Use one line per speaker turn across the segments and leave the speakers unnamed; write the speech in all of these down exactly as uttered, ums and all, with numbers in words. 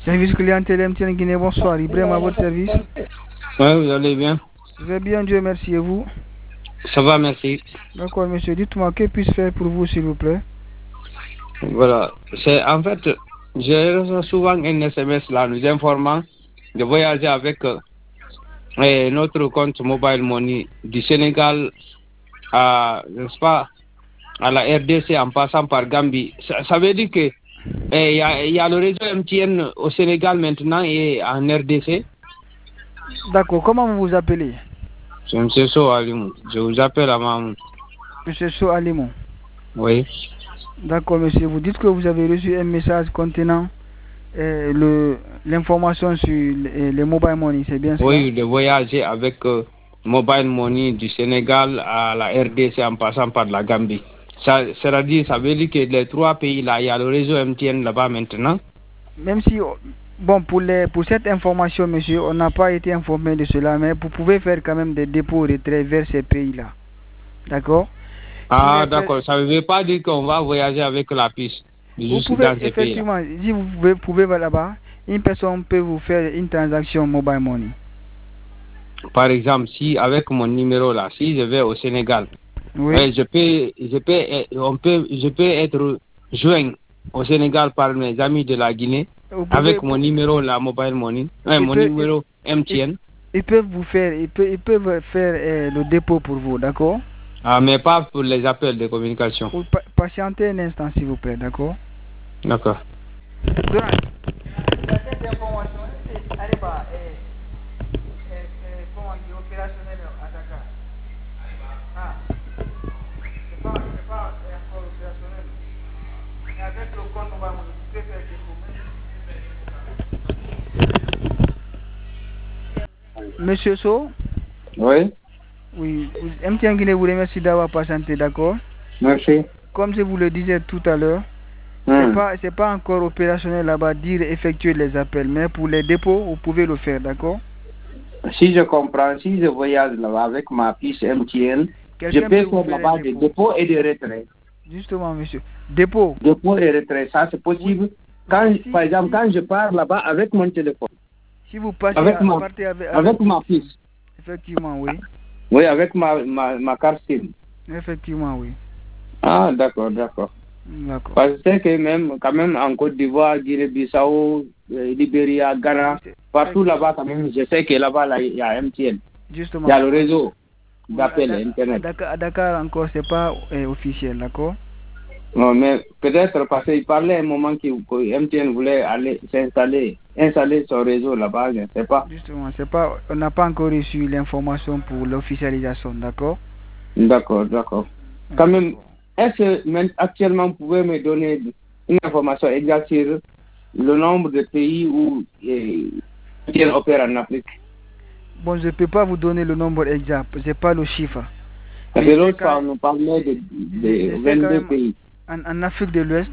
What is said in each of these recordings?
Service clientèle M T N Guinée, bonsoir. Ibrahim à votre service.
Oui, vous allez bien?
Je vais bien, Dieu merci, et vous?
Ça va, merci.
D'accord, monsieur. Dites-moi, que puis-je faire pour vous, s'il vous plaît?
Voilà. C'est en fait, je reçois souvent un S M S là, nous informant de voyager avec euh, eh, notre compte Mobile Money du Sénégal à, n'est-ce pas, à la R D C en passant par Gambie. Ça, ça veut dire que eh, il y, a, y a le réseau M T N au Sénégal maintenant et en R D C.
D'accord, comment vous vous appelez?
C'est M. So Alimou. Je vous appelle à Mahmoud.
Monsieur So Alimou.
Oui.
D'accord, monsieur. Vous dites que vous avez reçu un message contenant euh, le l'information sur les, les mobile money, c'est bien ça?
Oui, de voyager avec euh, Mobile Money du Sénégal à la R D C en passant par la Gambie. Ça, c'est-à-dire, ça veut dire que les trois pays là, il y a le réseau M T N là-bas maintenant.
Même si, bon, pour, les, pour cette information, monsieur, on n'a pas été informé de cela, mais vous pouvez faire quand même des dépôts retraits vers ces pays-là. D'accord?
Ah, d'accord. Ça ne veut pas dire qu'on va voyager avec la piste.
Vous pouvez, effectivement, si vous pouvez, pouvez là-bas, une personne peut vous faire une transaction mobile money.
Par exemple, si avec mon numéro là, si je vais au Sénégal,
oui.
eh, je peux, je peux, on peut, je peux être joint au Sénégal par mes amis de la Guinée pouvez, avec mon numéro là, mobile money, eh, mon peut, numéro il, M T N.
Ils, ils peuvent vous faire, ils peuvent, ils peuvent faire eh, le dépôt pour vous, d'accord?
Ah, mais pas pour les appels de communication.
Pour pa patienter un instant, s'il vous plaît, d'accord?
D'accord.
Monsieur So?
Oui.
Oui, M T N Guinée vous remercie d'avoir patienté, d'accord?
Merci.
Comme je vous le disais tout à l'heure, hum. c'est pas c'est pas encore opérationnel là-bas dire effectuer les appels, mais pour les dépôts, vous pouvez le faire, d'accord?
Si je comprends, si je voyage là-bas avec ma puce M T N, je peux faire là-bas des dépôts et des retraits.
Justement, monsieur. Dépôt.
Dépôt et retrait, ça c'est possible. Oui. Quand, si, par exemple, si, quand je pars là-bas avec mon téléphone.
Si vous passez
avec
à,
ma,
partez avec,
avec, avec ma puce.
Effectivement, oui.
Oui, avec ma, ma, ma carte SIM.
Effectivement, oui.
Ah, d'accord, d'accord.
D'accord.
Parce que même, quand même, en Côte d'Ivoire, Guinée-Bissau, euh, Libéria, Ghana, partout là-bas, quand même, je sais que là-bas, il y a M T N.
Justement.
Il y a le réseau d'appel
oui,
Internet.
À Dakar, à Dakar encore, c'est pas euh, officiel, d'accord?
Non, mais peut-être parce qu'il parlait à un moment que, que M T N voulait aller s'installer, installer son réseau là-bas, je ne sais pas.
Justement, c'est pas, on n'a pas encore reçu l'information pour l'officialisation, d'accord?
D'accord, d'accord. Quand même, est-ce que actuellement vous pouvez me donner une information exacte sur le nombre de pays où M T N opère en Afrique?
Bon, je ne peux pas vous donner le nombre exact, je n'ai pas le chiffre.
Parce que l'autre fois, on nous parlait de, de vingt-deux pays.
En, en Afrique de l'Ouest,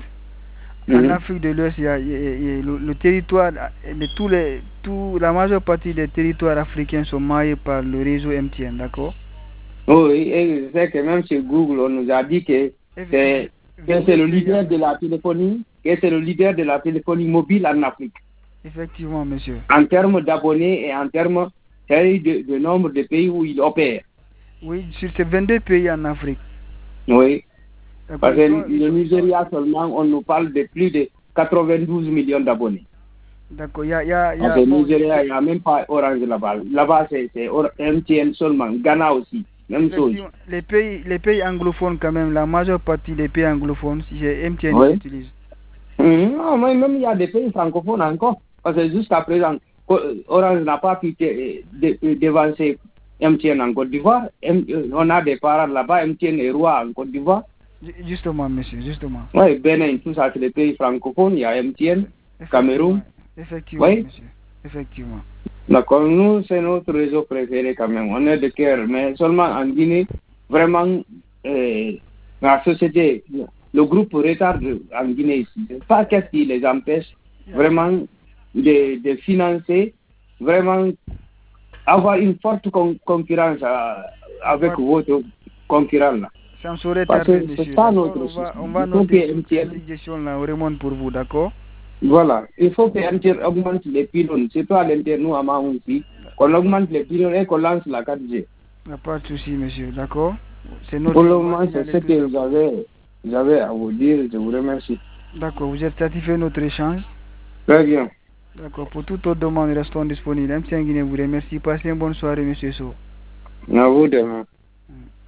mm -hmm. en Afrique de l'Ouest, il y a, il y a, il y a le, le territoire, de tous les, tout, la majeure partie des territoires africains sont maillés par le réseau M T N, d'accord?
Oui, et je sais que même chez Google, on nous a dit que c'est le leader de la téléphonie, que c'est le leader de la téléphonie mobile en Afrique.
Effectivement, monsieur.
En termes d'abonnés et en termes de, de nombre de pays où il opère.
Oui, sur ces vingt-deux pays en Afrique.
Oui. Parce que le Nigeria seulement, on nous parle de plus de quatre-vingt-douze millions d'abonnés.
D'accord, il y a... Y a, y a
Parce que bon, Nigeria, il n'y a même pas Orange là-bas. Là-bas, c'est M T N seulement. Ghana aussi, même chose.
Les pays, les pays anglophones quand même, la majeure partie des pays anglophones, c'est M T N
oui.
qui utilise.
Mmh, non, mais même il y a des pays francophones encore. Parce que jusqu'à présent, Orange n'a pas pu dévancer M T N en Côte d'Ivoire. On a des parents là-bas, M T N est roi en Côte d'Ivoire.
Justement, monsieur, justement.
Oui, Bénin, tout ça, c'est les pays francophones. Il y a M T N, Cameroun.
Effectivement, oui. Monsieur. Effectivement.
D'accord, nous, c'est notre réseau préféré quand même. On est de cœur. Mais seulement en Guinée, vraiment, euh, la société, le groupe retarde en Guinée ici. Je ne sais pas qu'est-ce qui les empêche vraiment de, de financer, vraiment avoir une forte con concurrence à, avec votre concurrent là.
Ça me saurait tarder, monsieur.
C'est pas notre
on va, on va noter cette suggestion là, on remonte pour vous, d'accord?
Voilà, il faut que M T N augmente les pylônes, c'est pas à l'intérieur, nous à Mahounsi, qu'on augmente les pylônes et qu'on lance la quatre G.
Il n'y a pas de souci, monsieur, d'accord. C'est notre
Pour le moment, c'est ce que j'avais, j'avais à vous dire, je vous remercie.
D'accord, vous êtes satisfait de notre échange?
Très bien.
D'accord, pour toute autre demande, restons disponibles. M T N Guinée vous remercie. Passez une bonne soirée, monsieur So.
À vous demain.